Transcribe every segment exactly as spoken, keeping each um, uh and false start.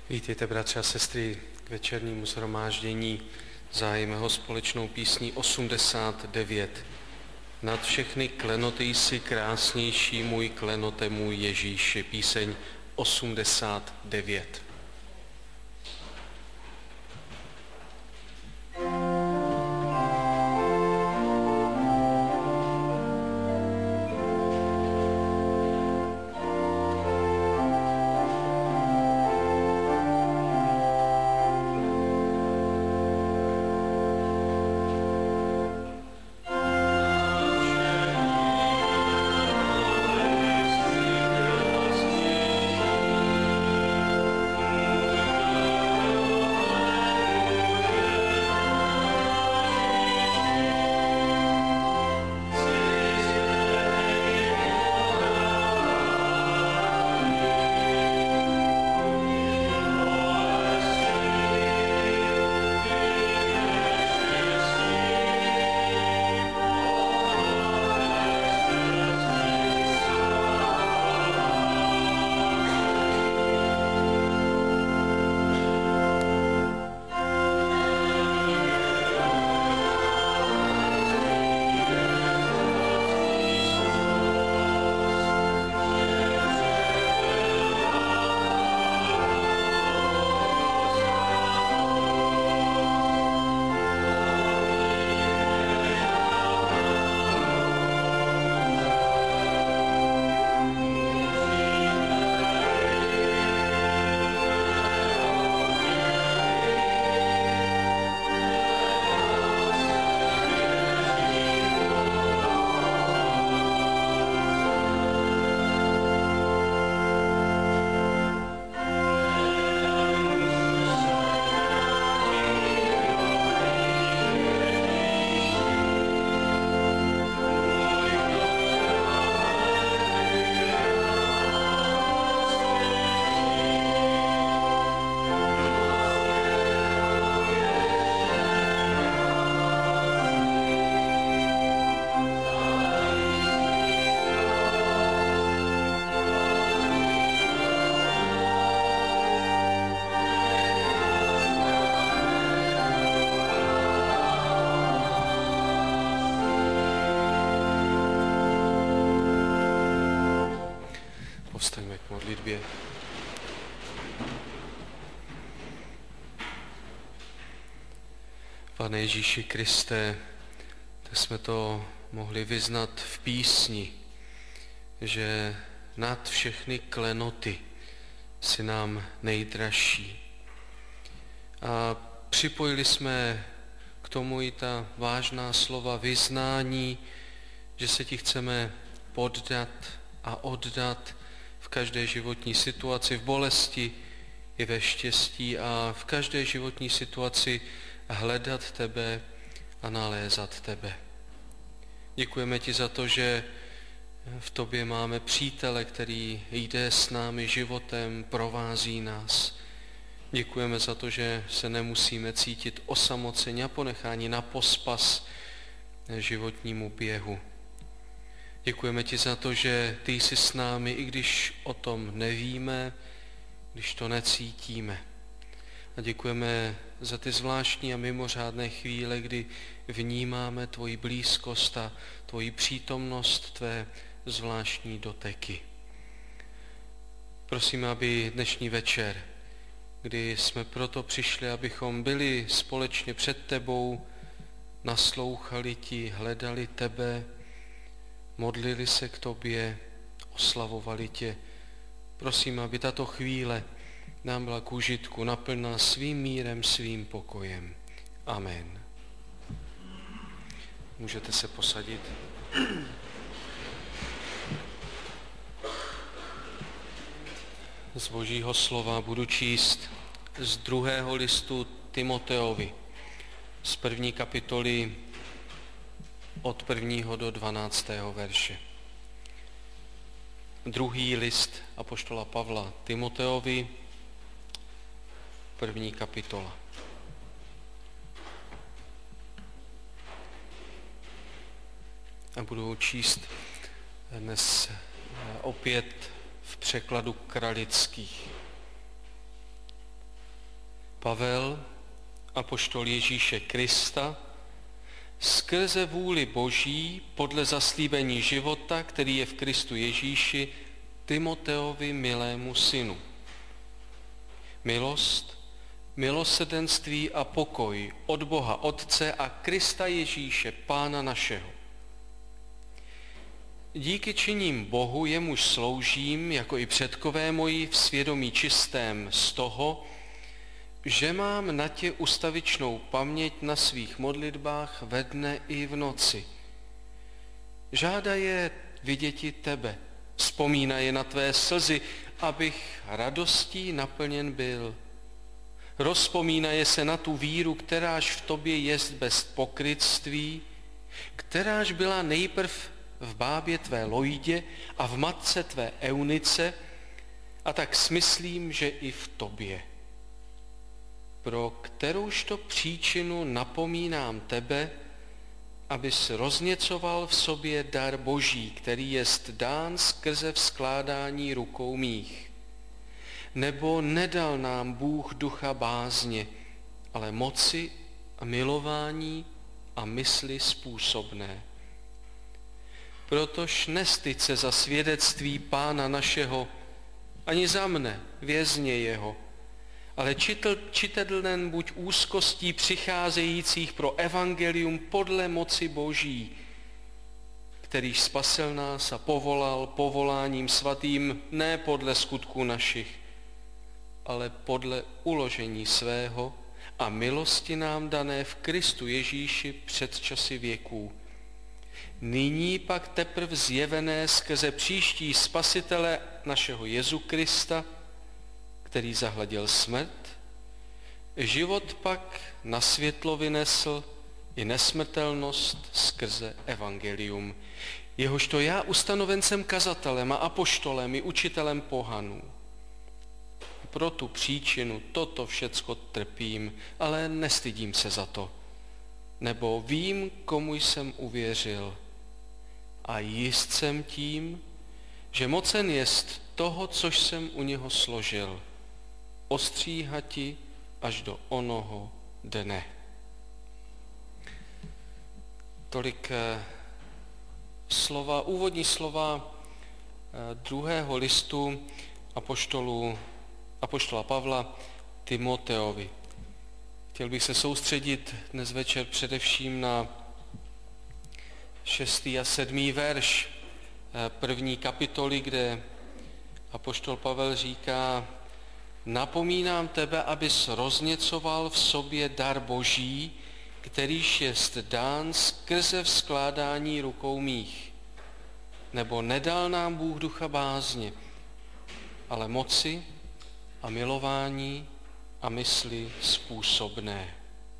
Vítejte, bratři a sestry, k večernímu shromáždění. Zájíme ho společnou písní osmdesát devět. Nad všechny klenoty jsi krásnější, můj klenote, můj Ježíši. Píseň osmdesát devět. Povstaňme k modlitbě. Pane Ježíši Kriste, tak jsme to mohli vyznat v písni, že nad všechny klenoty si nám nejdražší. A připojili jsme k tomu i ta vážná slova vyznání, že se ti chceme poddat a oddat v každé životní situaci, v bolesti i ve štěstí a v každé životní situaci hledat tebe a nalézat tebe. Děkujeme ti za to, že v tobě máme přítele, který jde s námi životem, provází nás. Děkujeme za to, že se nemusíme cítit osamoceni a ponecháni na pospas životnímu běhu. Děkujeme ti za to, že ty jsi s námi, i když o tom nevíme, když to necítíme. A děkujeme za ty zvláštní a mimořádné chvíle, kdy vnímáme tvoji blízkost a tvoji přítomnost, tvé zvláštní doteky. Prosím, aby dnešní večer, kdy jsme proto přišli, abychom byli společně před tebou, naslouchali ti, hledali tebe, modlili se k tobě, oslavovali tě. Prosím, aby tato chvíle nám byla k užitku, naplná svým mírem, svým pokojem. Amen. Můžete se posadit. Z Božího slova budu číst z druhého listu Timoteovi, z první kapitoly od prvního do dvanáctého verše. Druhý list apoštola Pavla Timoteovi, první kapitola. A budu číst dnes opět v překladu Kralických. Pavel, apoštol Ježíše Krista, skrze vůli Boží podle zaslíbení života, který je v Kristu Ježíši, Timoteovi, milému synu. Milost, milosrdenství a pokoj od Boha Otce a Krista Ježíše, Pána našeho. Díky činím Bohu, jemuž sloužím, jako i předkové moji, v svědomí čistém z toho, že mám na tě ustavičnou paměť na svých modlitbách ve dne i v noci. Žádaje viděti tebe, vzpomínaje na tvé slzy, abych radostí naplněn byl. Rozpomínaje se na tu víru, kteráž v tobě jest bez pokrytství, kteráž byla nejprv v bábě tvé Lojdě a v matce tvé Eunice, a tak smyslím, že i v tobě. Pro kterouž to příčinu napomínám tebe, abys rozněcoval v sobě dar Boží, který jest dán skrze vzkládání rukou mých. Nebo nedal nám Bůh ducha bázně, ale moci a milování a mysli způsobné. Protož nestyď se za svědectví Pána našeho, ani za mne, vězně jeho, ale čitel, čitelnen buď úzkostí přicházejících pro evangelium podle moci Boží, kterýž spasil nás a povolal povoláním svatým ne podle skutků našich, ale podle uložení svého a milosti nám dané v Kristu Ježíši před časy věků. Nyní pak teprv zjevené skrze příští Spasitele našeho Jezu Krista, který zahladil smrt, život pak na světlo vynesl i nesmrtelnost skrze evangelium, jehožto já ustanovencem kazatelem a apoštolem i učitelem pohanů. Pro tu příčinu toto všecko trpím, ale nestydím se za to, nebo vím, komu jsem uvěřil, a jist jsem tím, že mocen jest toho, což jsem u něho složil, ostříhati až do onoho dne. Tolik slova, úvodní slova druhého listu apoštolu, apoštola Pavla Timoteovi. Chtěl bych se soustředit dnes večer především na šestý a sedmý verš první kapitoly, kde apoštol Pavel říká: napomínám tebe, abys rozněcoval v sobě dar Boží, kterýž jest dán skrze vzkládání rukou mých. Nebo nedal nám Bůh ducha bázně, ale moci a milování a mysli způsobné.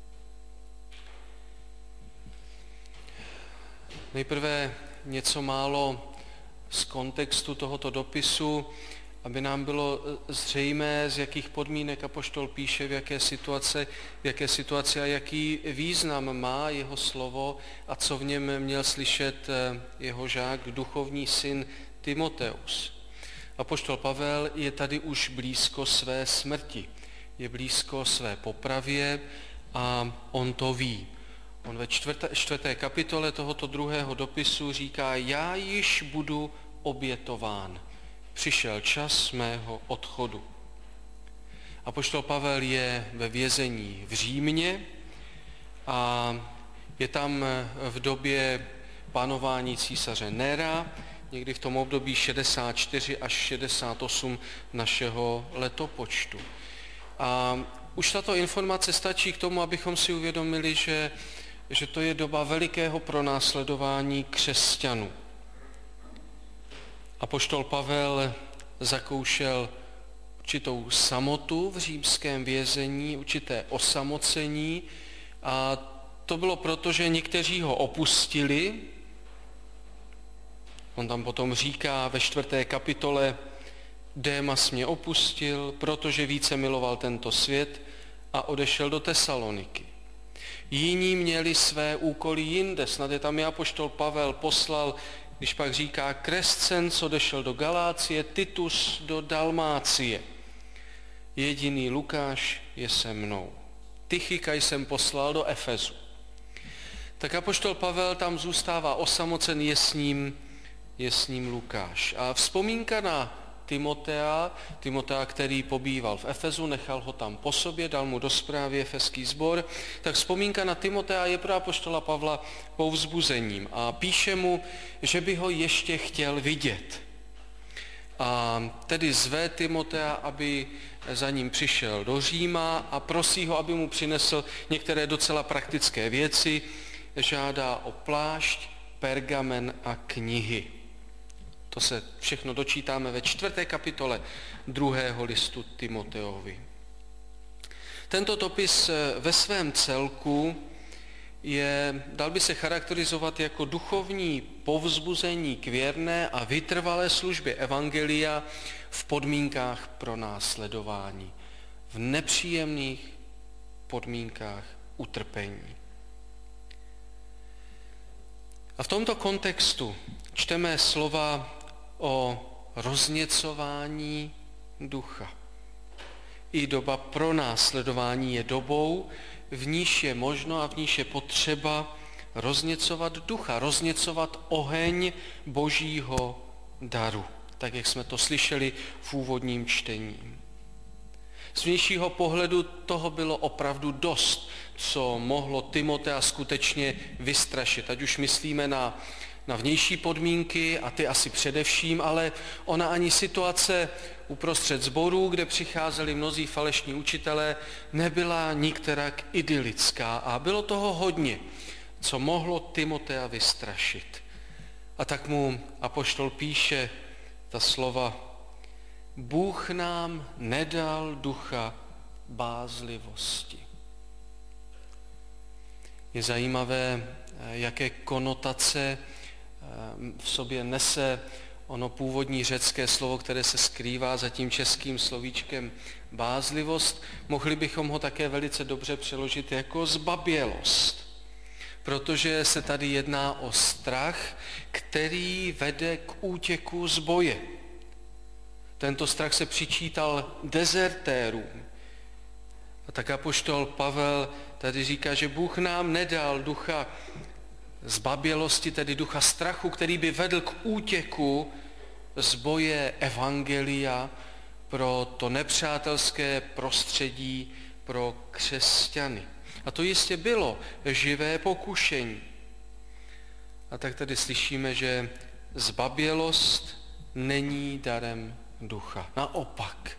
Nejprve něco málo z kontextu tohoto dopisu, aby nám bylo zřejmé, z jakých podmínek apoštol píše, v jaké situace, v jaké situaci a jaký význam má jeho slovo a co v něm měl slyšet jeho žák, duchovní syn Timoteus. Apoštol Pavel je tady už blízko své smrti, je blízko své popravě a on to ví. On ve čtvrté, čtvrté kapitole tohoto druhého dopisu říká: já již budu obětován. Přišel čas mého odchodu. Apoštol Pavel je ve vězení v Římě a je tam v době panování císaře Nera, někdy v tom období šedesát čtyři až šedesát osm našeho letopočtu. A už tato informace stačí k tomu, abychom si uvědomili, že, že to je doba velikého pronásledování křesťanů. Apoštol Pavel zakoušel určitou samotu v římském vězení, určité osamocení, a to bylo proto, že někteří ho opustili. On tam potom říká ve čtvrté kapitole: Démas mě opustil, protože více miloval tento svět a odešel do Tesaloniky. Jiní měli své úkoly jinde, snad je tam i apoštol Pavel poslal, když pak říká: Krescens odešel do Galácie, Titus do Dalmácie. Jediný Lukáš je se mnou. Tychika jsem poslal do Efezu. Tak apoštol Pavel tam zůstává osamocen, je s ním, je s ním Lukáš. A vzpomínka na Timotea, Timotea, který pobýval v Efezu, nechal ho tam po sobě, dal mu do správy efeský sbor, tak vzpomínka na Timotea je pro apoštola Pavla povzbuzením a píše mu, že by ho ještě chtěl vidět. A tedy zve Timotea, aby za ním přišel do Říma a prosí ho, aby mu přinesl některé docela praktické věci, žádá o plášť, pergamen a knihy. To se všechno dočítáme ve čtvrté kapitole druhého listu Timoteovi. Tento dopis ve svém celku je, dal by se charakterizovat jako duchovní povzbuzení k věrné a vytrvalé službě evangelia v podmínkách pronásledování, v nepříjemných podmínkách utrpení. A v tomto kontextu čteme slova o rozněcování ducha. I doba pronásledování je dobou, v níž je možno a v níž je potřeba rozněcovat ducha, rozněcovat oheň božího daru, tak jak jsme to slyšeli v úvodním čtení. Z vnějšího pohledu toho bylo opravdu dost, co mohlo Timotea skutečně vystrašit. Ať už myslíme na, na vnější podmínky, a ty asi především, ale ona ani situace uprostřed sborů, kde přicházeli mnozí falešní učitelé, nebyla nikterak idylická a bylo toho hodně, co mohlo Timotea vystrašit. A tak mu apoštol píše ta slova: Bůh nám nedal ducha bázlivosti. Je zajímavé, jaké konotace v sobě nese ono původní řecké slovo, které se skrývá za tím českým slovíčkem bázlivost. Mohli bychom ho také velice dobře přeložit jako zbabělost, protože se tady jedná o strach, který vede k útěku z boje. Tento strach se přičítal dezertérům. A tak apoštol Pavel tady říká, že Bůh nám nedal ducha zbabělosti, tedy ducha strachu, který by vedl k útěku z boje evangelia pro to nepřátelské prostředí pro křesťany. A to jistě bylo živé pokušení. A tak tady slyšíme, že zbabělost není darem ducha. Naopak,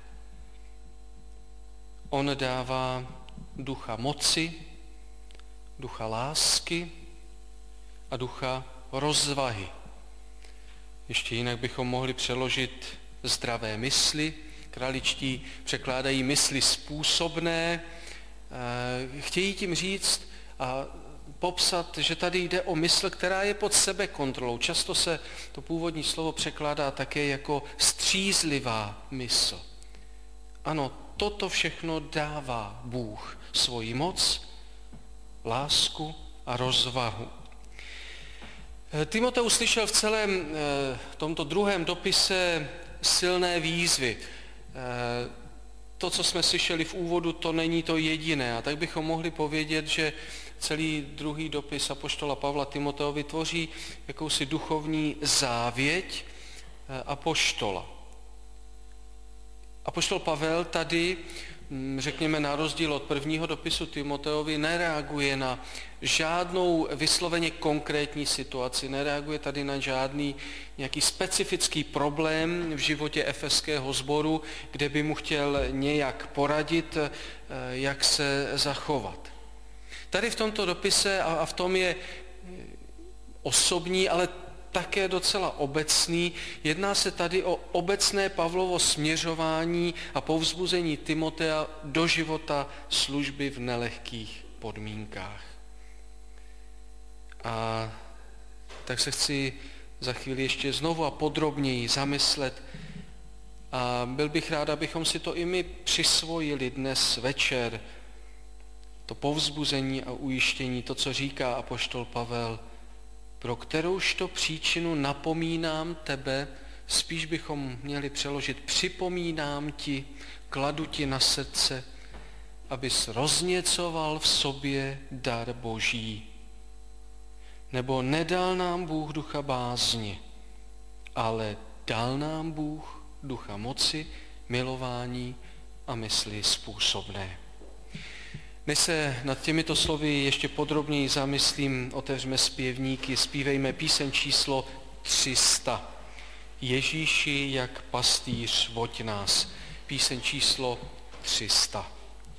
on dává ducha moci, ducha lásky a ducha rozvahy. Ještě jinak bychom mohli přeložit zdravé mysli. Kraličtí překládají mysli způsobné. Chtějí tím říct a popsat, že tady jde o mysl, která je pod sebekontrolou. Často se to původní slovo překládá také jako střízlivá mysl. Ano, toto všechno dává Bůh, svoji moc, lásku a rozvahu. Timoteus slyšel v celém tomto druhém dopise silné výzvy. To, co jsme slyšeli v úvodu, to není to jediné. A tak bychom mohli povědět, že celý druhý dopis apoštola Pavla Timoteovi tvoří jakousi duchovní závěť apoštola. Apoštol Pavel tady, řekněme na rozdíl od prvního dopisu Timoteovi, nereaguje na žádnou vysloveně konkrétní situaci, nereaguje tady na žádný nějaký specifický problém v životě efeského sboru, kde by mu chtěl nějak poradit, jak se zachovat. Tady v tomto dopise, a v tom je osobní, ale také docela obecný, jedná se tady o obecné Pavlovo směřování a povzbuzení Timotea do života služby v nelehkých podmínkách. A tak se chci za chvíli ještě znovu a podrobněji zamyslet a byl bych rád, abychom si to i my přisvojili dnes večer, to povzbuzení a ujištění, to, co říká apoštol Pavel, pro kterouž to příčinu napomínám tebe, spíš bychom měli přeložit připomínám ti, kladu ti na srdce, abys rozněcoval v sobě dar Boží. Nebo nedal nám Bůh ducha bázně, ale dal nám Bůh ducha moci, milování a mysli způsobné. Než se nad těmito slovy ještě podrobněji zamyslím, otevřeme zpěvníky, zpívejme píseň číslo tři sta. Ježíši, jak pastýř, voď nás. Píseň číslo tři sta.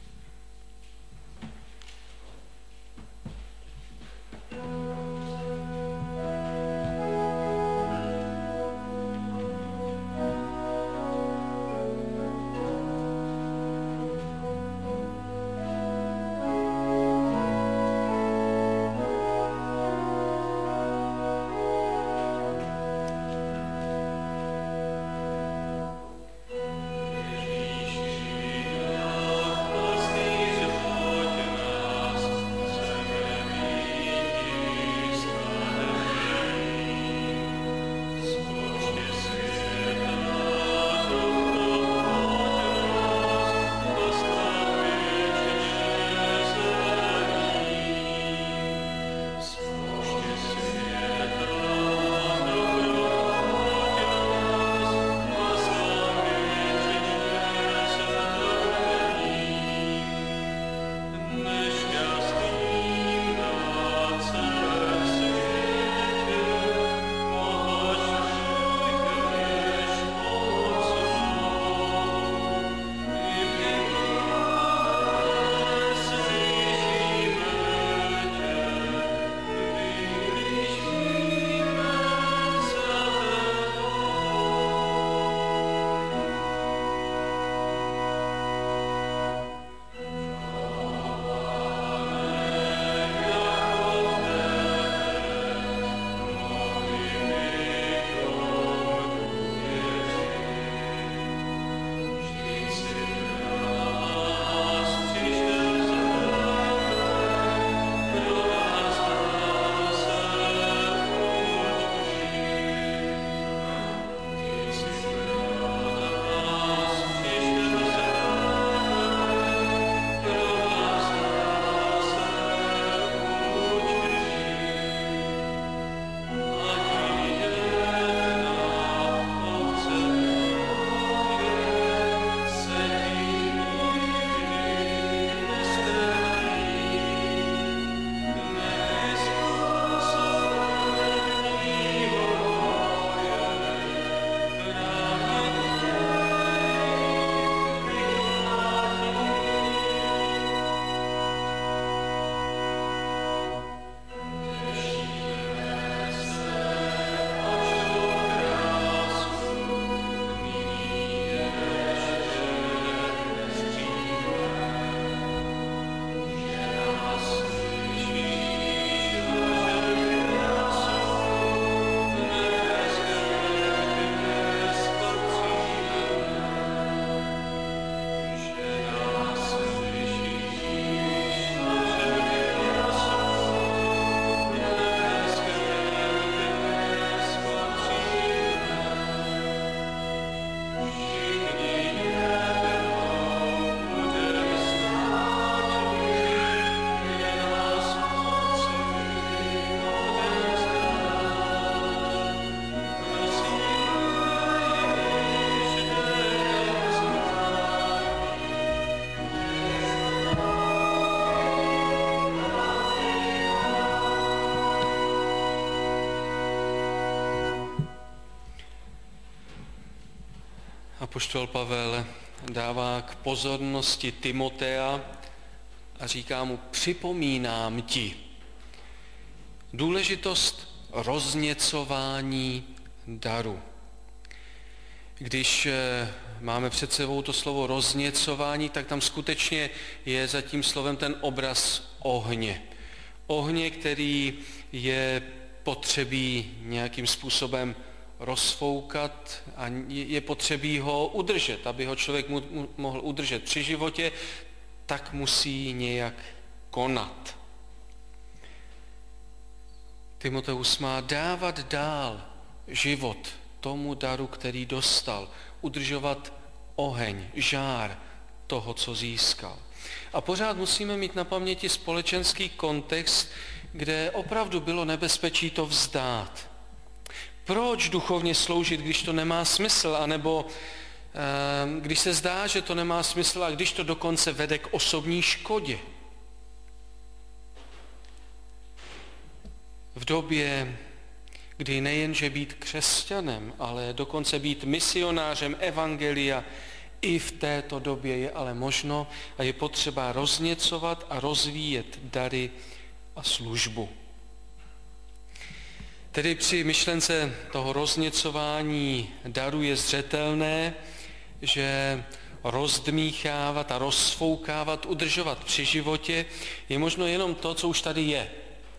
Apoštol Pavel dává k pozornosti Timotea a říká mu, připomínám ti důležitost rozněcování daru. Když máme před sebou to slovo rozněcování, tak tam skutečně je za tím slovem ten obraz ohně. Ohně, který je potřebí nějakým způsobem rozfoukat a je potřebí ho udržet. Aby ho člověk mohl udržet při životě, tak musí nějak konat. Timoteus má dávat dál život tomu daru, který dostal, udržovat oheň, žár toho, co získal. A pořád musíme mít na paměti společenský kontext, kde opravdu bylo nebezpečí to vzdát. Proč duchovně sloužit, když to nemá smysl, anebo eh, když se zdá, že to nemá smysl a když to dokonce vede k osobní škodě? V době, kdy nejenže být křesťanem, ale dokonce být misionářem evangelia, i v této době je ale možno a je potřeba rozněcovat a rozvíjet dary a službu. Tedy při myšlence toho rozněcování daru je zřetelné, že rozdmíchávat a rozfoukávat, udržovat při životě je možno jenom to, co už tady je.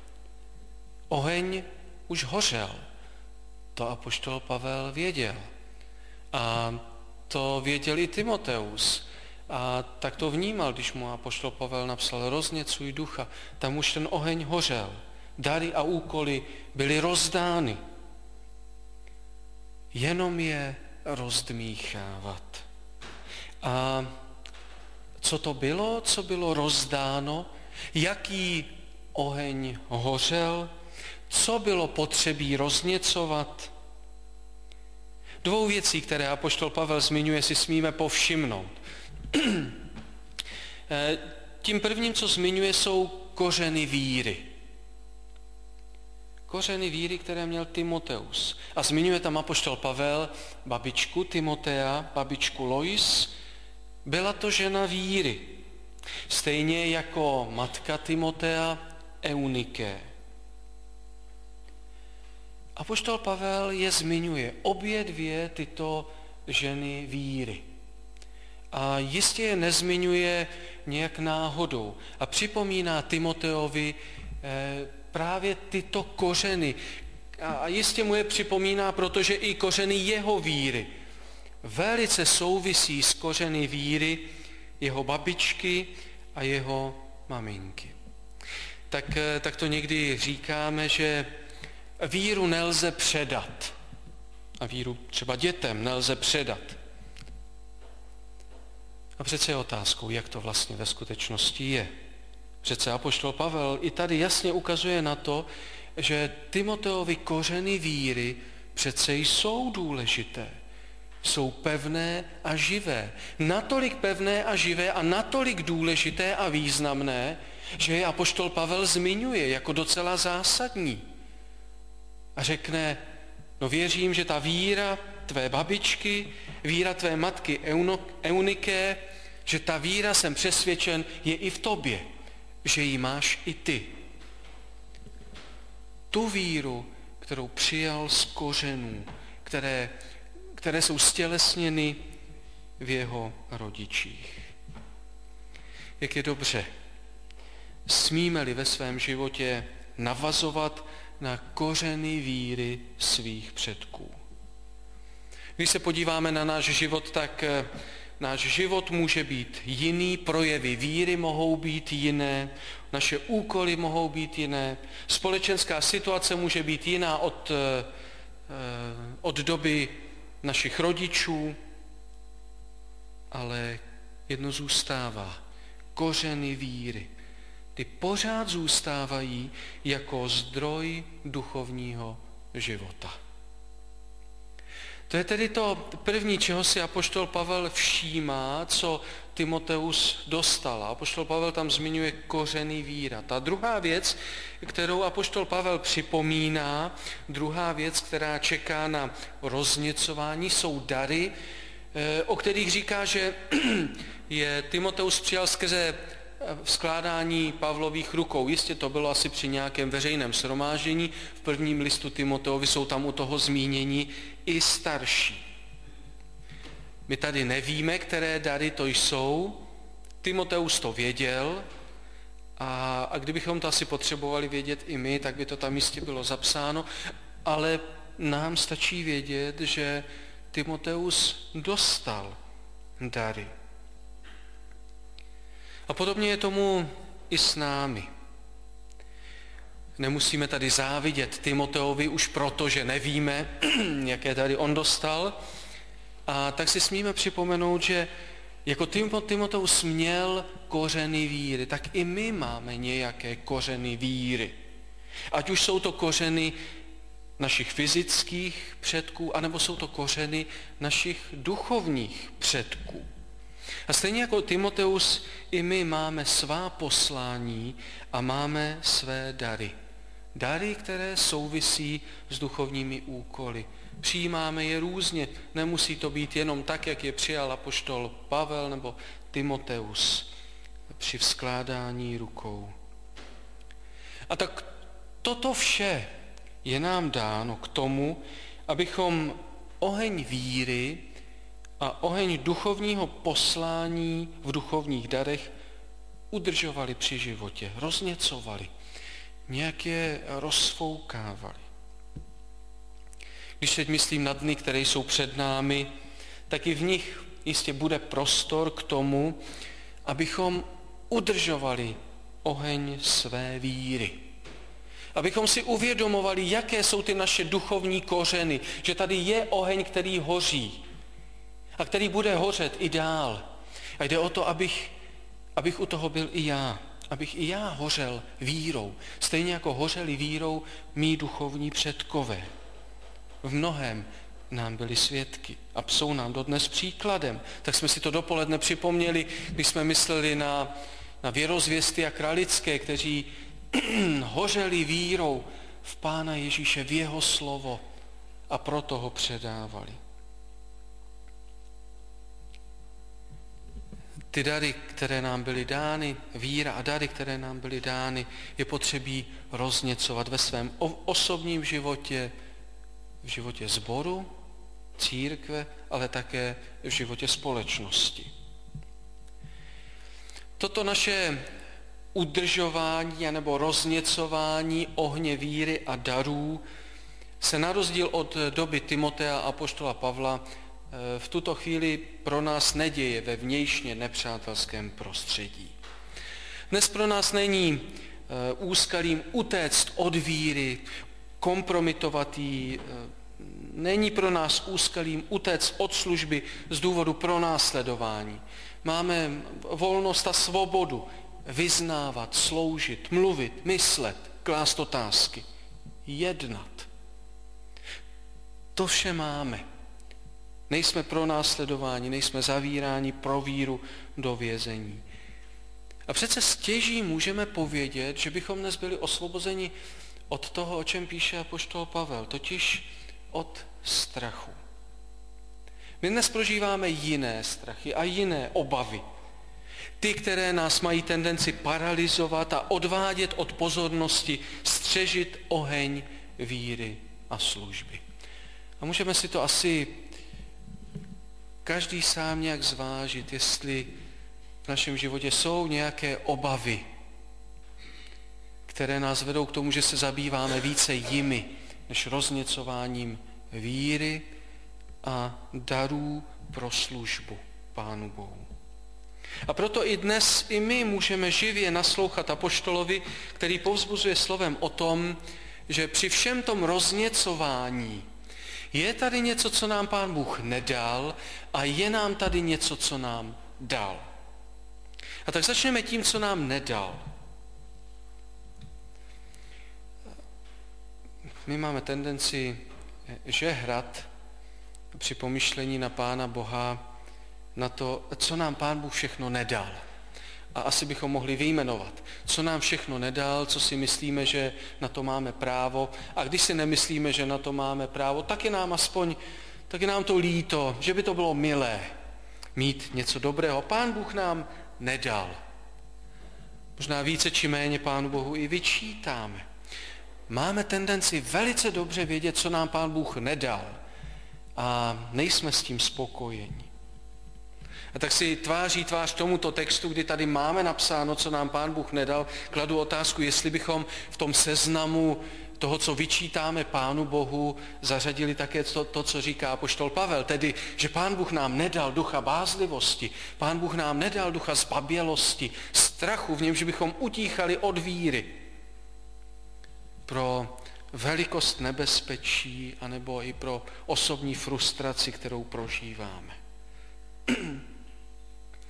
Oheň už hořel. To apoštol Pavel věděl. A to věděl i Timoteus. A tak to vnímal, když mu apoštol Pavel napsal rozněcuj ducha. Tam už ten oheň hořel. Dary a úkoly byly rozdány. Jenom je rozdmíchávat. A co to bylo, co bylo rozdáno? Jaký oheň hořel? Co bylo potřebí rozněcovat? Dvou věcí, které apoštol Pavel zmiňuje, si smíme povšimnout. Tím prvním, co zmiňuje, jsou kořeny víry. Kořeny víry, které měl Timoteus. A zmiňuje tam apoštol Pavel babičku Timotea, babičku Lois. Byla to žena víry. Stejně jako matka Timotea Eunike. Apoštol Pavel je zmiňuje, obě dvě tyto ženy víry. A jistě je nezmiňuje nějak náhodou. A připomíná Timoteovi eh, právě tyto kořeny. A jistě mu je připomíná, protože i kořeny jeho víry velice souvisí s kořeny víry jeho babičky a jeho maminky. Tak, tak to někdy říkáme, že víru nelze předat. A víru třeba dětem nelze předat. A přece je otázkou, jak to vlastně ve skutečnosti je. Přece apoštol Pavel i tady jasně ukazuje na to, že Timoteovi kořeny víry přece jsou důležité. Jsou pevné a živé. Natolik pevné a živé a natolik důležité a významné, že je apoštol Pavel zmiňuje jako docela zásadní. A řekne, no věřím, že ta víra tvé babičky, víra tvé matky Euniké, že ta víra, jsem přesvědčen, je i v tobě, že ji máš i ty. Tu víru, kterou přijal z kořenů, které, které jsou stělesněny v jeho rodičích. Jak je dobře, smíme-li ve svém životě navazovat na kořeny víry svých předků. Když se podíváme na náš život, tak náš život může být jiný, projevy víry mohou být jiné, naše úkoly mohou být jiné, společenská situace může být jiná od, od doby našich rodičů, ale jedno zůstává, kořeny víry. Ty pořád zůstávají jako zdroj duchovního života. To je tedy to první, čeho si apoštol Pavel všímá, co Timoteus dostal. Apoštol Pavel tam zmiňuje kořeny víra. Ta druhá věc, kterou apoštol Pavel připomíná, druhá věc, která čeká na rozněcování, jsou dary, o kterých říká, že je Timoteus přijal skrze skládání Pavlových rukou. Jistě to bylo asi při nějakém veřejném shromáždění. V prvním listu Timoteovi jsou tam u toho zmíněni i starší. My tady nevíme, které dary to jsou. Timoteus to věděl a, a kdybychom to asi potřebovali vědět i my, tak by to tam jistě bylo zapsáno, ale nám stačí vědět, že Timoteus dostal dary. A podobně je tomu i s námi. Nemusíme tady závidět Timoteovi už proto, že nevíme, jaké dary on dostal. A tak si smíme připomenout, že jako Timoteus měl kořeny víry, tak i my máme nějaké kořeny víry. Ať už jsou to kořeny našich fyzických předků, anebo jsou to kořeny našich duchovních předků. A stejně jako Timoteus, i my máme svá poslání a máme své dary. Dary, které souvisí s duchovními úkoly. Přijímáme je různě, nemusí to být jenom tak, jak je přijal apoštol Pavel nebo Timoteus při vzkládání rukou. A tak toto vše je nám dáno k tomu, abychom oheň víry a oheň duchovního poslání v duchovních darech udržovali při životě, rozněcovali, nějak je rozfoukávali. Když teď myslím na dny, které jsou před námi, tak i v nich jistě bude prostor k tomu, abychom udržovali oheň své víry. Abychom si uvědomovali, jaké jsou ty naše duchovní kořeny, že tady je oheň, který hoří a který bude hořet i dál. A jde o to, abych, abych u toho byl i já, abych i já hořel vírou, stejně jako hořeli vírou mí duchovní předkové. V mnohém nám byli svědky a jsou nám dodnes příkladem. Tak jsme si to dopoledne připomněli, když jsme mysleli na, na věrozvěsty a kralické, kteří hořeli vírou v Pána Ježíše, v jeho slovo a proto ho předávali. Ty dary, které nám byly dány, víra a dary, které nám byly dány, je potřebí rozněcovat ve svém osobním životě, v životě sboru, církve, ale také v životě společnosti. Toto naše udržování nebo rozněcování ohně víry a darů se na rozdíl od doby Timotea a apoštola Pavla v tuto chvíli pro nás neděje ve vnějšně nepřátelském prostředí. Dnes pro nás není úskalím utéct od víry, kompromitovatý, není pro nás úskalím utéct od služby z důvodu pronásledování. Máme volnost a svobodu vyznávat, sloužit, mluvit, myslet, klást otázky, jednat. To vše máme. Nejsme pronásledováni, nejsme zavíráni pro víru do vězení. A přece stěží můžeme povědět, že bychom dnes byli osvobozeni od toho, o čem píše apoštol Pavel, totiž od strachu. My dnes prožíváme jiné strachy a jiné obavy. Ty, které nás mají tendenci paralyzovat a odvádět od pozornosti, střežit oheň víry a služby. A můžeme si to asi každý sám nějak zvážit, jestli v našem životě jsou nějaké obavy, které nás vedou k tomu, že se zabýváme více jimi, než rozněcováním víry a darů pro službu Pánu Bohu. A proto i dnes i my můžeme živě naslouchat apoštolovi, který povzbuzuje slovem o tom, že při všem tom rozněcování je tady něco, co nám Pán Bůh nedal a je nám tady něco, co nám dal. A tak začneme tím, co nám nedal. My máme tendenci žehrat při pomyšlení na Pána Boha na to, co nám Pán Bůh všechno nedal. A asi bychom mohli vyjmenovat, co nám všechno nedal, co si myslíme, že na to máme právo. A když si nemyslíme, že na to máme právo, tak je nám aspoň, tak je nám to líto, že by to bylo milé mít něco dobrého. Pán Bůh nám nedal. Možná více či méně Pánu Bohu i vyčítáme. Máme tendenci velice dobře vědět, co nám Pán Bůh nedal. A nejsme s tím spokojeni. A tak si tváří tvář tomuto textu, kdy tady máme napsáno, co nám Pán Bůh nedal, kladu otázku, jestli bychom v tom seznamu toho, co vyčítáme Pánu Bohu, zařadili také to, to, co říká apoštol Pavel, tedy, že Pán Bůh nám nedal ducha bázlivosti, Pán Bůh nám nedal ducha zbabělosti, strachu, v němž bychom utíchali od víry pro velikost nebezpečí, anebo i pro osobní frustraci, kterou prožíváme.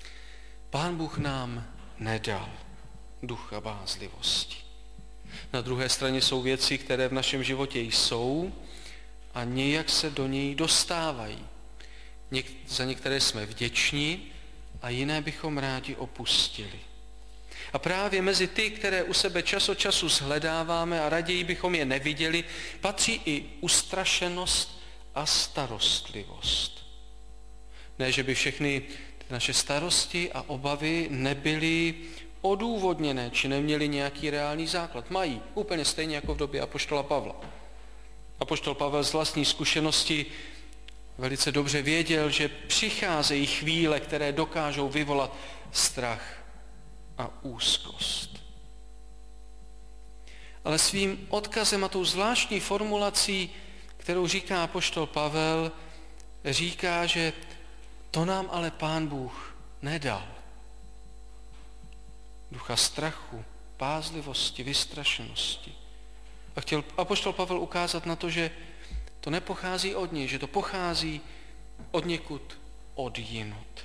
Pán Bůh nám nedal ducha bázlivosti. Na druhé straně jsou věci, které v našem životě jsou a nějak se do něj dostávají. Něk- za některé jsme vděční a jiné bychom rádi opustili. A právě mezi ty, které u sebe čas od času shledáváme a raději bychom je neviděli, patří i ustrašenost a starostlivost. Ne, že by všechny naše starosti a obavy nebyly odůvodněné, či neměly nějaký reálný základ. Mají, úplně stejně jako v době apoštola Pavla. Apoštol Pavel z vlastní zkušenosti velice dobře věděl, že přicházejí chvíle, které dokážou vyvolat strach a úzkost. Ale svým odkazem a tou zvláštní formulací, kterou říká apoštol Pavel, říká, že to nám ale Pán Bůh nedal. Ducha strachu, bázlivosti, vystrašenosti. A chtěl apoštol Pavel ukázat na to, že to nepochází od něj, že to pochází od někud odjinud.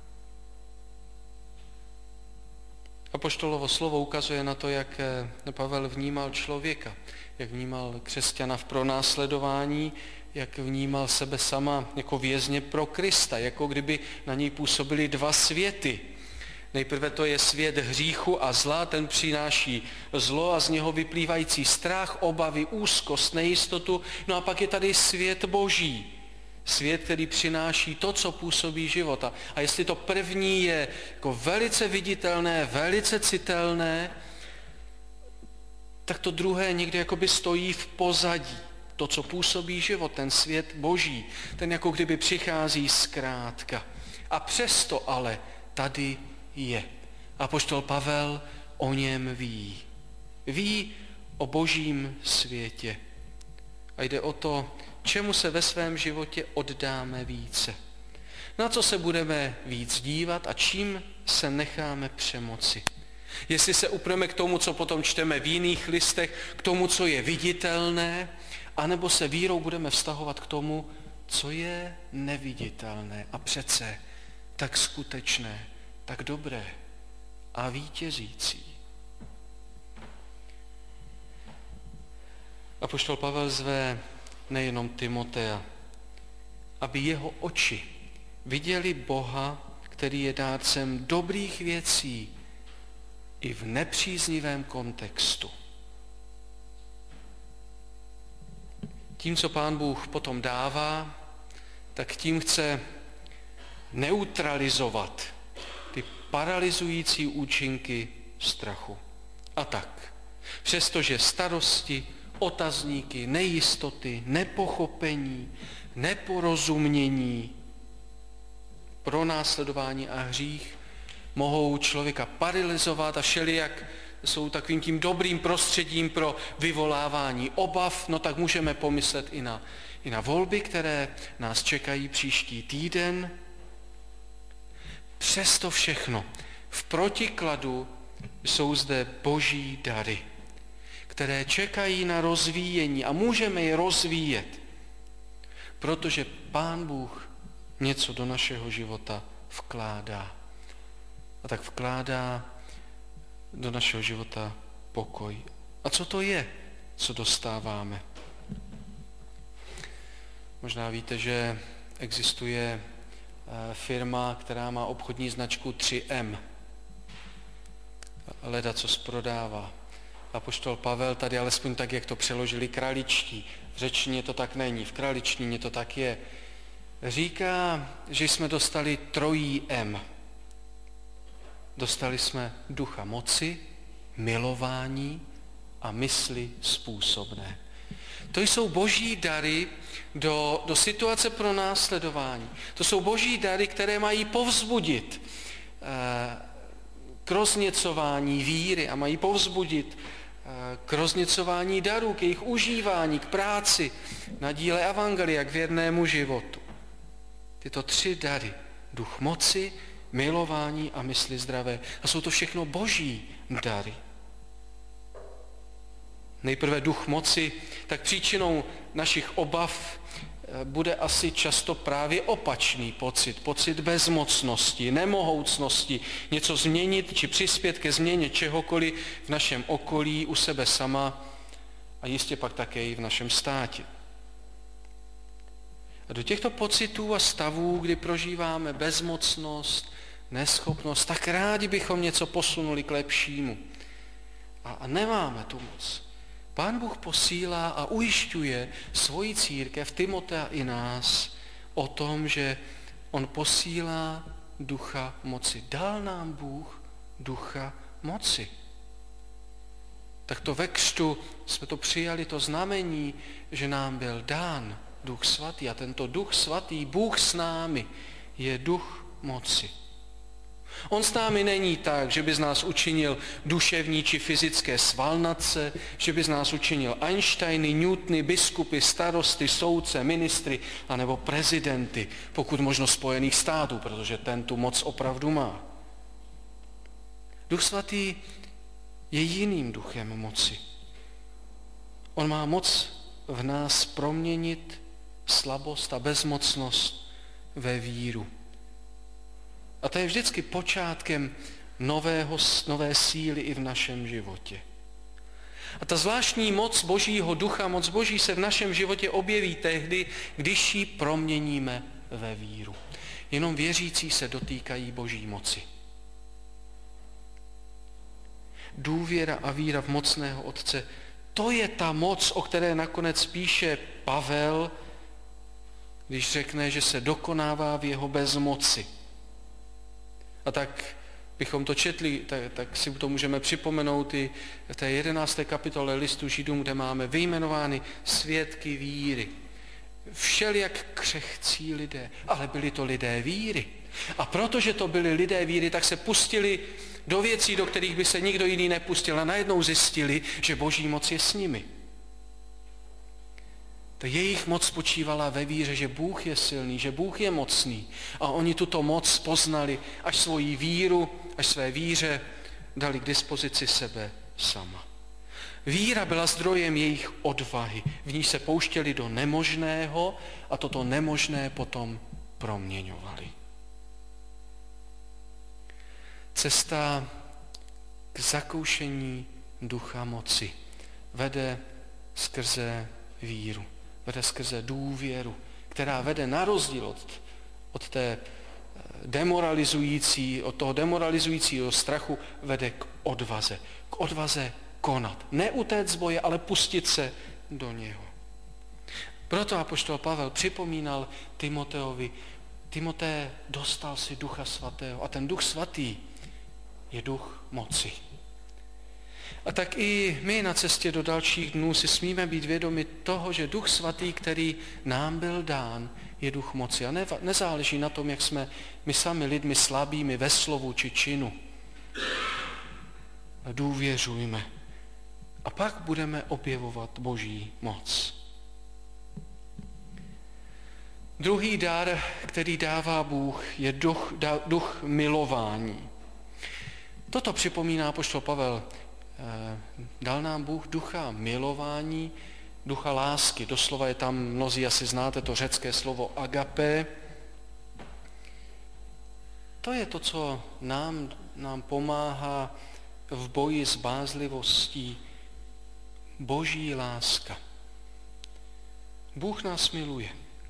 Apoštolovo slovo ukazuje na to, jak Pavel vnímal člověka, jak vnímal křesťana v pronásledování, jak vnímal sebe sama jako vězně pro Krista, jako kdyby na něj působily dva světy. Nejprve to je svět hříchu a zla, ten přináší zlo a z něho vyplývající strach, obavy, úzkost, nejistotu. No a pak je tady svět Boží, svět, který přináší to, co působí života. A jestli to první je jako velice viditelné, velice citelné, tak to druhé někdy jakoby stojí v pozadí. To, co působí život, ten svět Boží, ten jako kdyby přichází zkrátka. A přesto ale tady je. Apoštol Pavel o něm ví. Ví o Božím světě. A jde o to, čemu se ve svém životě oddáme více. Na co se budeme víc dívat a čím se necháme přemoci. Jestli se upneme k tomu, co potom čteme v jiných listech, k tomu, co je viditelné, anebo se vírou budeme vztahovat k tomu, co je neviditelné a přece tak skutečné, tak dobré a vítězící. Apoštol Pavel zve nejenom Timotea, aby jeho oči viděli Boha, který je dárcem dobrých věcí i v nepříznivém kontextu. Tím, co Pán Bůh potom dává, tak tím chce neutralizovat ty paralyzující účinky strachu. A tak, přestože starosti, otazníky, nejistoty, nepochopení, neporozumění, pronásledování a hřích mohou člověka paralyzovat a všelijak jsou takovým tím dobrým prostředím pro vyvolávání obav, no tak můžeme pomyslet i na, i na volby, které nás čekají příští týden. Přesto všechno v protikladu jsou zde Boží dary, které čekají na rozvíjení a můžeme je rozvíjet, protože Pán Bůh něco do našeho života vkládá. A tak vkládá do našeho života pokoj. A co to je, co dostáváme? Možná víte, že existuje firma, která má obchodní značku tři em. Leda, co prodává. Apoštol Pavel tady, alespoň tak, jak to přeložili kraličtí, v řečtině to tak není, v kraličtině to tak je, říká, že jsme dostali trojí em. Dostali jsme ducha moci, milování a mysli způsobné. To jsou Boží dary do, do situace pro následování. To jsou Boží dary, které mají povzbudit eh, k rozněcování víry a mají povzbudit eh, k rozněcování darů, k jejich užívání, k práci na díle evangelia, k věrnému životu. Tyto tři dary, duch moci, milování a mysli zdravé. A jsou to všechno Boží dary. Nejprve duch moci, tak příčinou našich obav bude asi často právě opačný pocit. Pocit bezmocnosti, nemohoucnosti, něco změnit či přispět ke změně čehokoliv v našem okolí, u sebe sama a jistě pak také i v našem státě. A do těchto pocitů a stavů, kdy prožíváme bezmocnost, neschopnost, tak rádi bychom něco posunuli k lepšímu. A, a nemáme tu moc. Pán Bůh posílá a ujišťuje svoji církev, Timotea i nás, o tom, že on posílá ducha moci. Dal nám Bůh ducha moci. Tak to ve křtu jsme to přijali, to znamení, že nám byl dán Duch svatý. A tento Duch svatý, Bůh s námi, je duch moci. On s námi není tak, že by z nás učinil duševní či fyzické svalnace, že by z nás učinil Einsteiny, Newtony, biskupy, starosty, soudce, ministry anebo prezidenty, pokud možno Spojených států, protože ten tu moc opravdu má. Duch svatý je jiným duchem moci. On má moc v nás proměnit slabost a bezmocnost ve víru. A to je vždycky počátkem nového, nové síly i v našem životě. A ta zvláštní moc Božího ducha, moc Boží se v našem životě objeví tehdy, když ji proměníme ve víru. Jenom věřící se dotýkají Boží moci. Důvěra a víra v mocného Otce, to je ta moc, o které nakonec píše Pavel, když řekne, že se dokonává v jeho bezmoci. A tak bychom to četli, tak, tak si to můžeme připomenout i v té jedenácté kapitole listu Židům, kde máme vyjmenovány svědky víry. Všelijak křehcí lidé, ale byli to lidé víry. A protože to byli lidé víry, tak se pustili do věcí, do kterých by se nikdo jiný nepustil a najednou zjistili, že Boží moc je s nimi. Ta jejich moc spočívala ve víře, že Bůh je silný, že Bůh je mocný. A oni tuto moc poznali, až svoji víru, až své víře dali k dispozici sebe sama. Víra byla zdrojem jejich odvahy. V ní se pouštěli do nemožného a toto nemožné potom proměňovali. Cesta k zakoušení ducha moci vede skrze víru. Vede skrze důvěru, která vede na rozdíl od, od té demoralizující, od toho demoralizujícího strachu, vede k odvaze. K odvaze konat. Ne utéct z boje, ale pustit se do něho. Proto apoštol Pavel připomínal Timoteovi, Timoté, dostal si Ducha svatého a ten Duch svatý je duch moci. A tak i my na cestě do dalších dnů si smíme být vědomi toho, že Duch svatý, který nám byl dán, je duch moci. A ne, nezáleží na tom, jak jsme my sami lidmi slabými ve slovu či činu. Důvěřujme. A pak budeme objevovat Boží moc. Druhý dar, který dává Bůh, je duch, duch milování. Toto připomíná apoštol Pavel. Dal nám Bůh ducha milování, ducha lásky. Doslova je tam, mnozí asi znáte to řecké slovo agape. To je to, co nám, nám pomáhá v boji s bázlivostí. Boží láska. Bůh nás miluje.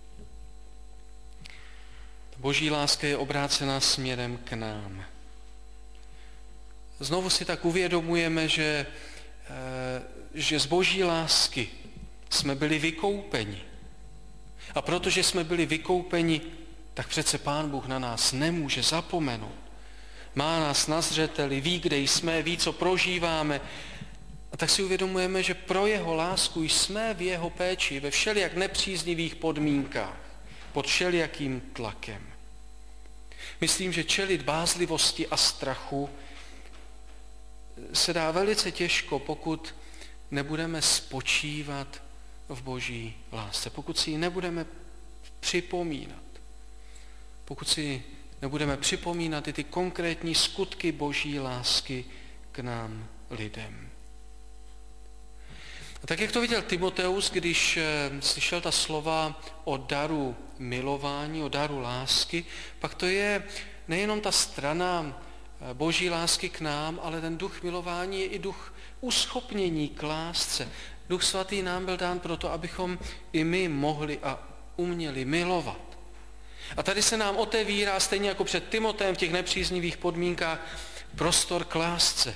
Boží láska je obrácená směrem k nám. Znovu si tak uvědomujeme, že, že z Boží lásky jsme byli vykoupeni. A protože jsme byli vykoupeni, tak přece Pán Bůh na nás nemůže zapomenout. Má nás na zřeteli, ví, kde jsme, ví, co prožíváme. A tak si uvědomujeme, že pro jeho lásku jsme v jeho péči ve všelijak nepříznivých podmínkách, pod všelijakým tlakem. Myslím, že čelit bázlivosti a strachu se dá velice těžko, pokud nebudeme spočívat v Boží lásce, pokud si ji nebudeme připomínat, pokud si nebudeme připomínat i ty konkrétní skutky Boží lásky k nám lidem. A tak jak to viděl Timoteus, když slyšel ta slova o daru milování, o daru lásky, pak to je nejenom ta strana boží lásky k nám, ale ten duch milování je i duch uschopnění k lásce. Duch svatý nám byl dán proto, abychom i my mohli a uměli milovat. A tady se nám otevírá, stejně jako před Timoteem v těch nepříznivých podmínkách, prostor k lásce.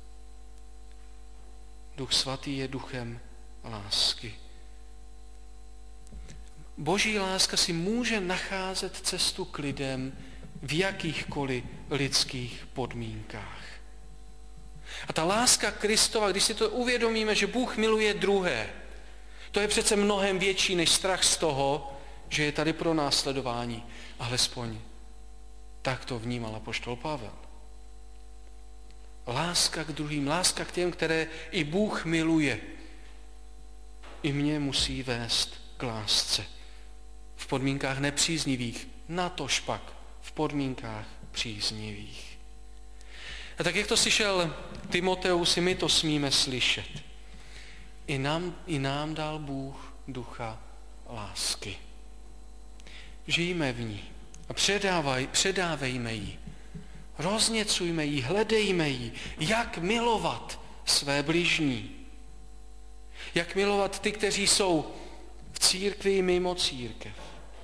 Duch svatý je duchem lásky. Boží láska si může nacházet cestu k lidem v jakýchkoliv lidských podmínkách. A ta láska Kristova, když si to uvědomíme, že Bůh miluje druhé, to je přece mnohem větší než strach z toho, že je tady pro následování. Alespoň tak to vnímal apoštol Pavel. Láska k druhým, láska k těm, které i Bůh miluje, i mě musí vést k lásce. V podmínkách nepříznivých, natož pak v podmínkách příznivých. A tak jak to slyšel Timoteus, i my to smíme slyšet. I nám, i nám dal Bůh ducha lásky. Žijme v ní a předávaj, předávejme ji. Rozněcujme ji, hledejme ji, jak milovat své bližní. Jak milovat ty, kteří jsou v církvi mimo církev.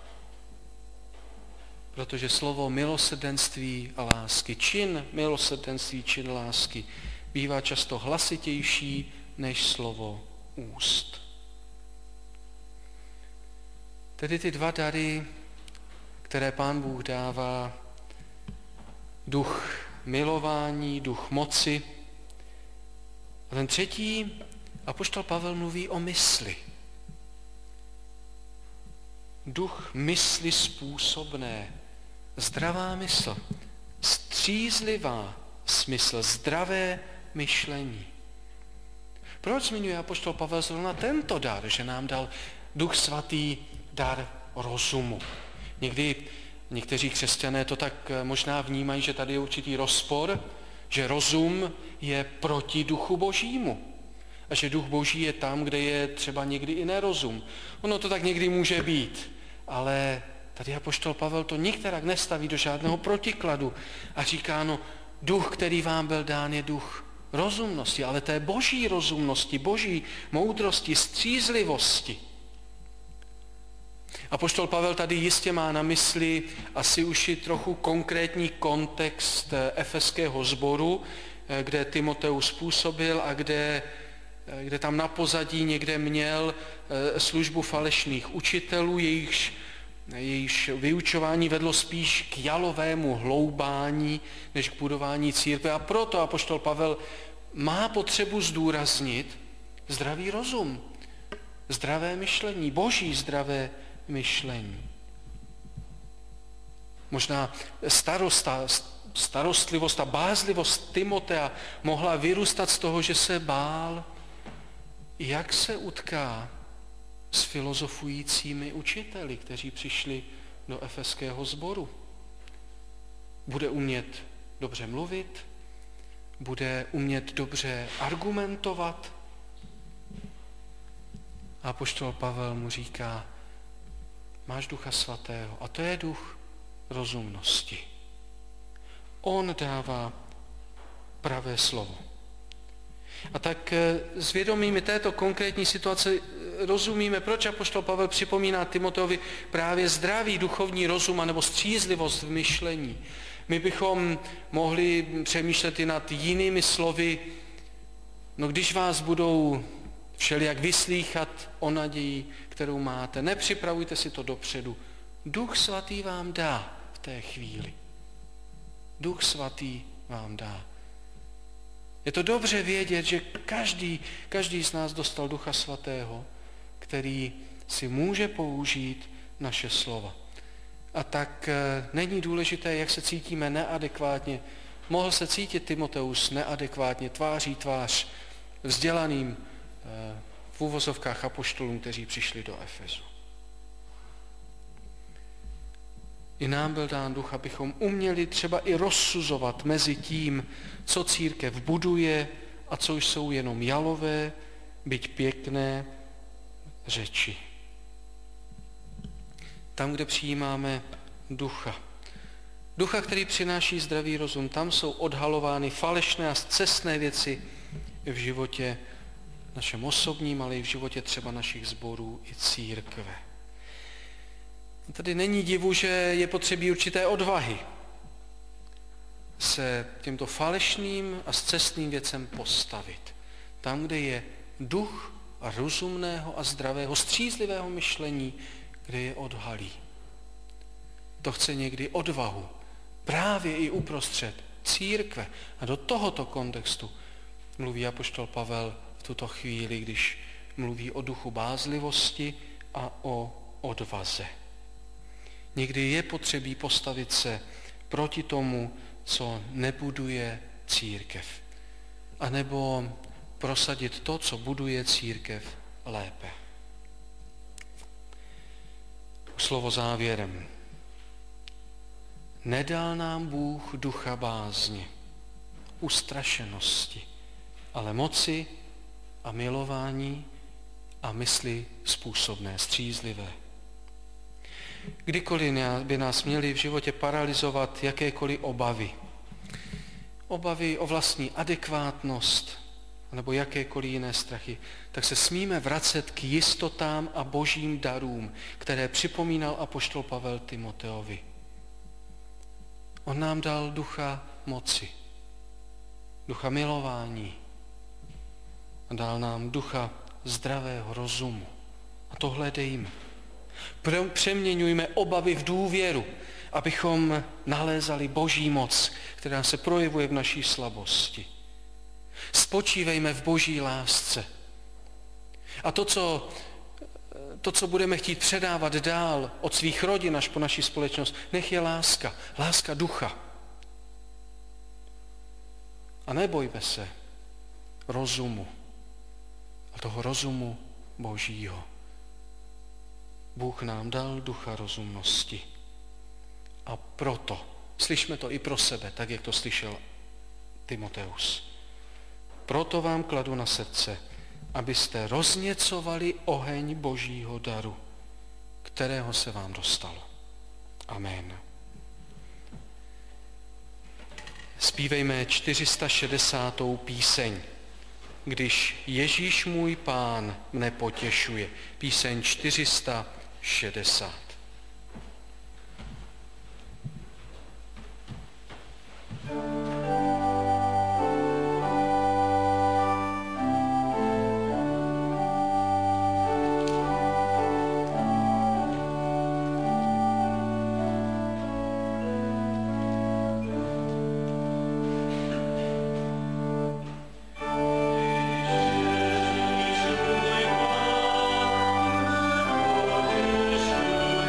Protože slovo milosrdenství a lásky, čin milosrdenství, čin lásky, bývá často hlasitější než slovo úst. Tedy ty dva dary, které Pán Bůh dává, duch milování, duch moci. A ten třetí, apoštol Pavel mluví o mysli. Duch mysli způsobné, zdravá mysl, střízlivá smysl, zdravé myšlení. Proč zmiňuje apoštol Pavel zrovna tento dar, že nám dal Duch svatý dar rozumu? Někdy někteří křesťané to tak možná vnímají, že tady je určitý rozpor, že rozum je proti duchu božímu. A že duch boží je tam, kde je třeba někdy i nerozum. Ono to tak někdy může být, ale tady apoštol Pavel to nikterak nestaví do žádného protikladu a říká, no, duch, který vám byl dán, je duch rozumnosti, ale té boží rozumnosti, boží moudrosti, střízlivosti. Apoštol Pavel tady jistě má na mysli asi už i trochu konkrétní kontext efeského sboru, kde Timoteus působil a kde, kde tam na pozadí někde měl službu falešných učitelů, jejichž, jejichž vyučování vedlo spíš k jalovému hloubání, než k budování církve. A proto apoštol Pavel má potřebu zdůraznit zdravý rozum, zdravé myšlení, boží zdravé myšlení. Možná starosta, starostlivost a bázlivost Timotea mohla vyrůstat z toho, že se bál, jak se utká s filozofujícími učiteli, kteří přišli do efeského sboru. Bude umět dobře mluvit, bude umět dobře argumentovat. A apoštol Pavel mu říká, máš Ducha svatého a to je duch rozumnosti. On dává pravé slovo. A tak s vědomími této konkrétní situace rozumíme, proč apoštol Pavel připomíná Timoteovi právě zdravý duchovní rozum anebo střízlivost v myšlení. My bychom mohli přemýšlet i nad jinými slovy, no když vás budou všelijak vyslýchat o naději, kterou máte, nepřipravujte si to dopředu. Duch svatý vám dá v té chvíli. Duch svatý vám dá. Je to dobře vědět, že každý, každý z nás dostal Ducha svatého, který si může použít naše slova. A tak není důležité, jak se cítíme neadekvátně. Mohl se cítit Timoteus neadekvátně, tváří tvář vzdělaným v úvozovkách apoštolům, kteří přišli do Efezu. I nám byl dán duch, abychom uměli třeba i rozsuzovat mezi tím, co církev buduje a co jsou jenom jalové byť pěkné řeči. Tam, kde přijímáme ducha, ducha, který přináší zdravý rozum, tam jsou odhalovány falešné a scestné věci v životě našem osobním, ale i v životě třeba našich sborů i církve. Tady není divu, že je potřebí určité odvahy se těmto falešným a scestným věcem postavit. Tam, kde je duch a rozumného a zdravého, střízlivého myšlení, kde je odhalí. To chce někdy odvahu, právě i uprostřed církve. A do tohoto kontextu mluví apoštol Pavel v tuto chvíli, když mluví o duchu bázlivosti a o odvaze. Někdy je potřebí postavit se proti tomu, co nebuduje církev, anebo prosadit to, co buduje církev lépe. Slovo závěrem. Nedal nám Bůh ducha bázně, ustrašenosti, ale moci a milování a mysli způsobné, střízlivé. Kdykoliv by nás měly v životě paralyzovat jakékoliv obavy, obavy o vlastní adekvátnost nebo jakékoliv jiné strachy, tak se smíme vracet k jistotám a božím darům, které připomínal apoštol Pavel Timoteovi. On nám dal ducha moci, ducha milování a dal nám ducha zdravého rozumu. A to hledejme. Přeměňujme obavy v důvěru, abychom nalézali boží moc, která se projevuje v naší slabosti. Spočívejme v boží lásce. A to, co, to, co budeme chtít předávat dál od svých rodin až po naši společnost, nech je láska, láska ducha. A nebojme se rozumu a toho rozumu božího. Bůh nám dal ducha rozumnosti. A proto, slyšme to i pro sebe, tak jak to slyšel Timoteus. Proto vám kladu na srdce, abyste rozněcovali oheň božího daru, kterého se vám dostalo. Amen. Zpívejme čtyři sta šedesátou píseň. Když Ježíš můj Pán mne potěšuje. Píseň čtyři sta šedesát. Ježíš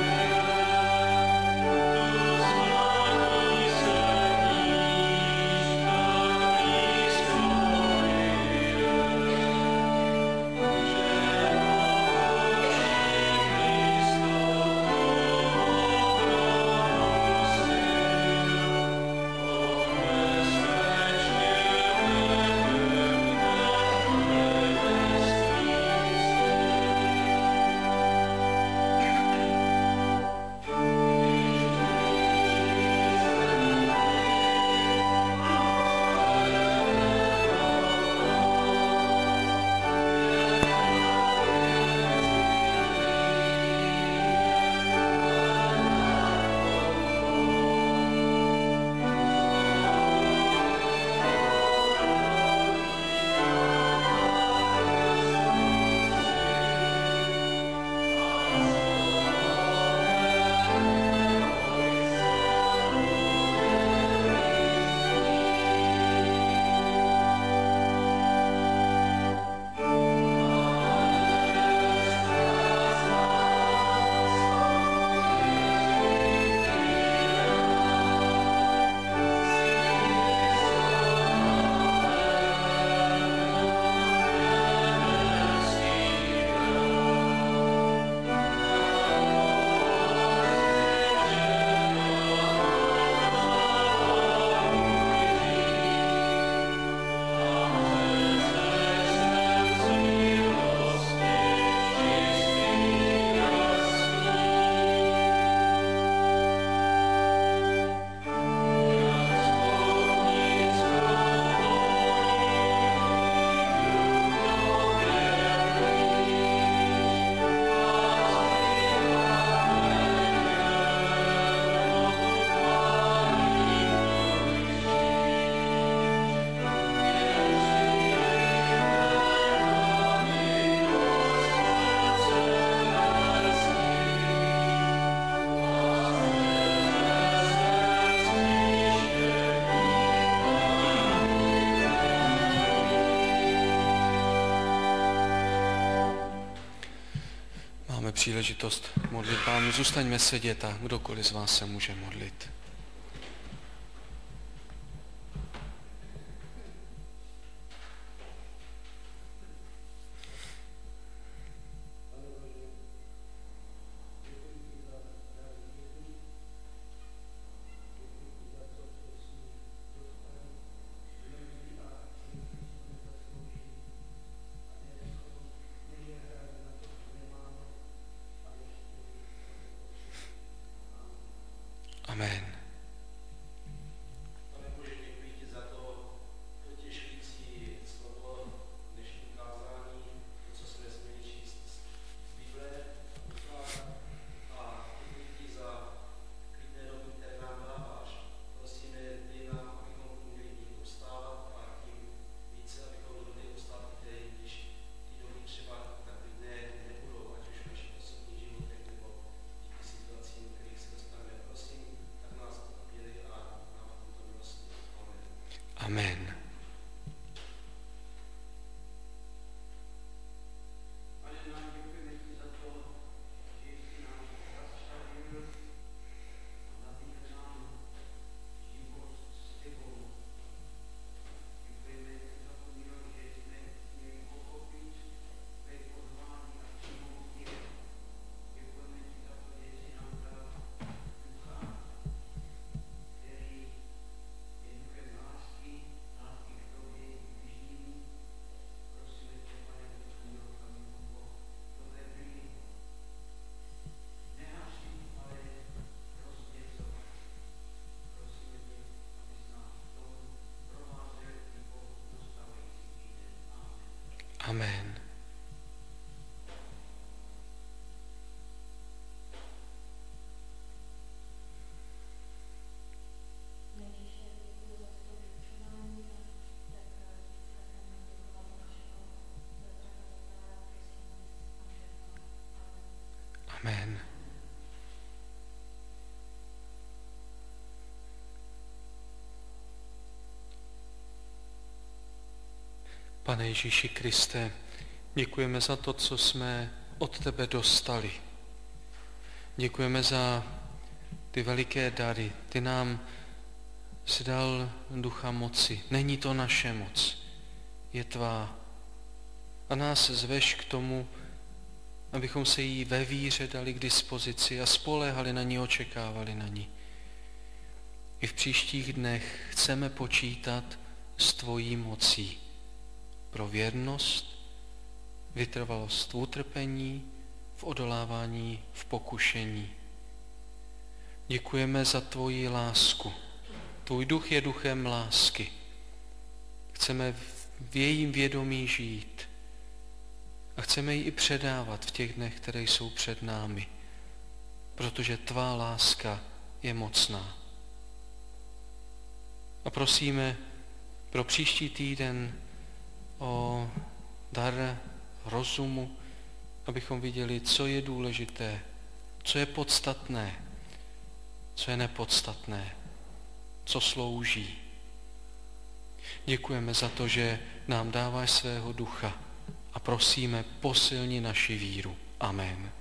Máme příležitost modlit Pánu. Zůstaňme sedět a kdokoliv z vás se může modlit. Amen. Pane Bože, děkuji ti za to potěšující slovo dnešní kázání, to, co jsme měli číst z Bible, a děkuji ti za klidné doby, které nám dáváš. Prosíme, dej nám, abychom měli dík ustávat a tím více, abychom mohli ustávat, které, když ty doby třeba tak klidné nebudou, ať už v našich osobních životech nebo díky situacím, kterých se dostaneme. Prosím, tak nás měli a nám v tomto milosti. Amen. Amen. Pane, nám děkujeme ti za to, že jsi nám zastavil a nabídl nám život s tebou. Děkujeme ti za to, Milo, že jsme měli pochopit tvé pozvání a přijmout je. Děkujeme ti za to, že jsi nám dal ducha, který je duchem lásky, lásky k tobě i k bližním. Prosíme tě, Pane, Božího, abychom ho dobré byli. Nehašli, ale rozděcovat. Prosíme tě, abys nás v tom provázel i po nastávající týden. Amen. Amen. Amen. Pane Ježíši Kriste, děkujeme za to, co jsme od tebe dostali. Děkujeme za ty veliké dary. Ty nám jsi dal ducha moci. Není to naše moc, je tvá. A nás zveš k tomu, abychom se jí ve víře dali k dispozici a spoléhali na ní, očekávali na ní. I v příštích dnech chceme počítat s tvojí mocí pro věrnost, vytrvalost v utrpení, v odolávání, v pokušení. Děkujeme za tvoji lásku. Tvůj duch je duchem lásky. Chceme v jejím vědomí žít a chceme ji i předávat v těch dnech, které jsou před námi, protože tvá láska je mocná. A prosíme pro příští týden o dar rozumu, abychom viděli, co je důležité, co je podstatné, co je nepodstatné, co slouží. Děkujeme za to, že nám dáváš svého ducha a prosíme, posilni naši víru. Amen.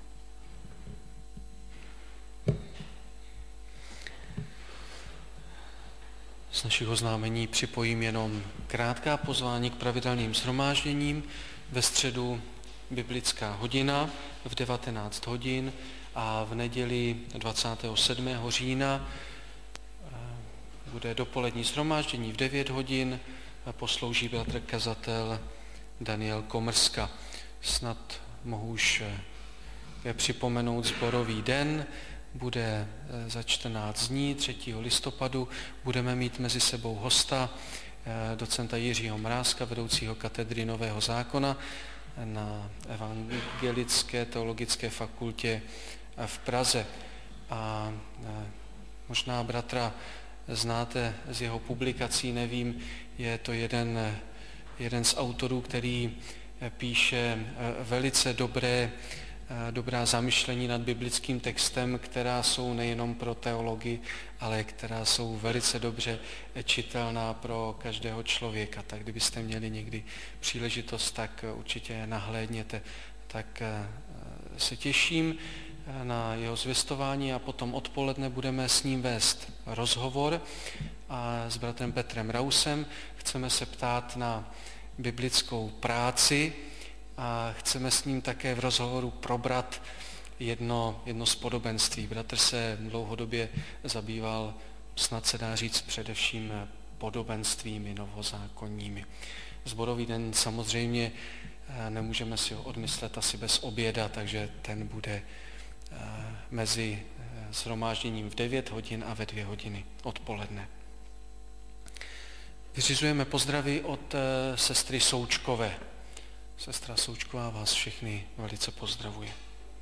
Z našich oznámení připojím jenom krátká pozvání k pravidelným shromážděním. Ve středu biblická hodina v devatenáct hodin a v neděli dvacátého sedmého října bude dopolední shromáždění v devět hodin. Poslouží bratr kazatel Daniel Komrska. Snad mohu už připomenout sborový den. Bude za čtrnáct dní, třetího listopadu. Budeme mít mezi sebou hosta, docenta Jiřího Mrázka, vedoucího katedry Nového zákona na Evangelické teologické fakultě v Praze. A možná bratra znáte z jeho publikací, nevím, je to jeden, jeden z autorů, který píše velice dobré, dobrá zamyšlení nad biblickým textem, která jsou nejenom pro teology, ale která jsou velice dobře čitelná pro každého člověka. Tak kdybyste měli někdy příležitost, tak určitě nahlédněte, tak se těším na jeho zvěstování a potom odpoledne budeme s ním vést rozhovor a s bratrem Petrem Rausem. Chceme se ptát na biblickou práci a chceme s ním také v rozhovoru probrat jedno, jedno z podobenství. Bratr se dlouhodobě zabýval, snad se dá říct, především podobenstvími novozákonními. Zborový den samozřejmě nemůžeme si ho odmyslet asi bez oběda, takže ten bude mezi shromážděním v devět hodin a ve dvě hodiny odpoledne. Vyřizujeme pozdravy od sestry Součkové. Sestra Součková vás všechny velice pozdravuje.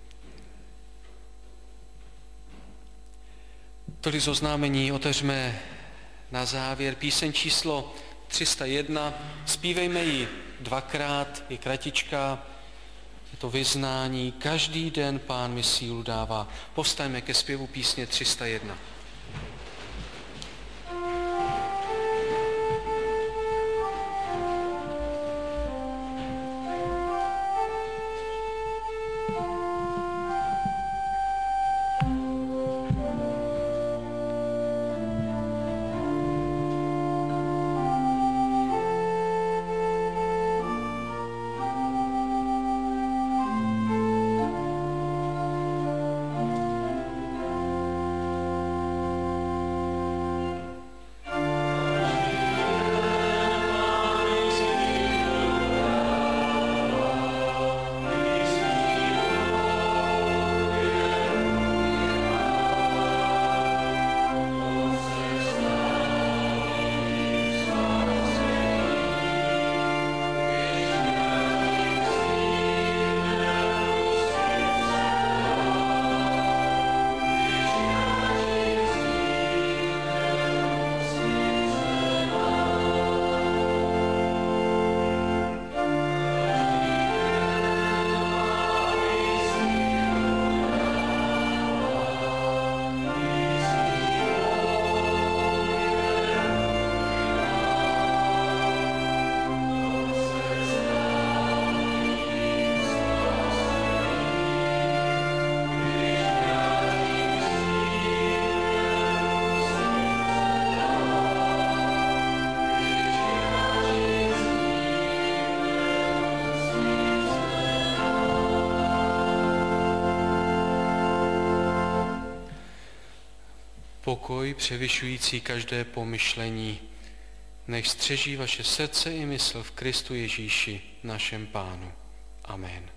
Tolik z oznámení, otevřeme na závěr píseň číslo tři sta jedna. Zpívejme ji dvakrát, je kratičká, je to vyznání. Každý den Pán mi sílu dává. Povstaňme ke zpěvu písně tři sta jedna. Pokoj převyšující každé pomyšlení, nech střeží vaše srdce i mysl v Kristu Ježíši, našem Pánu. Amen.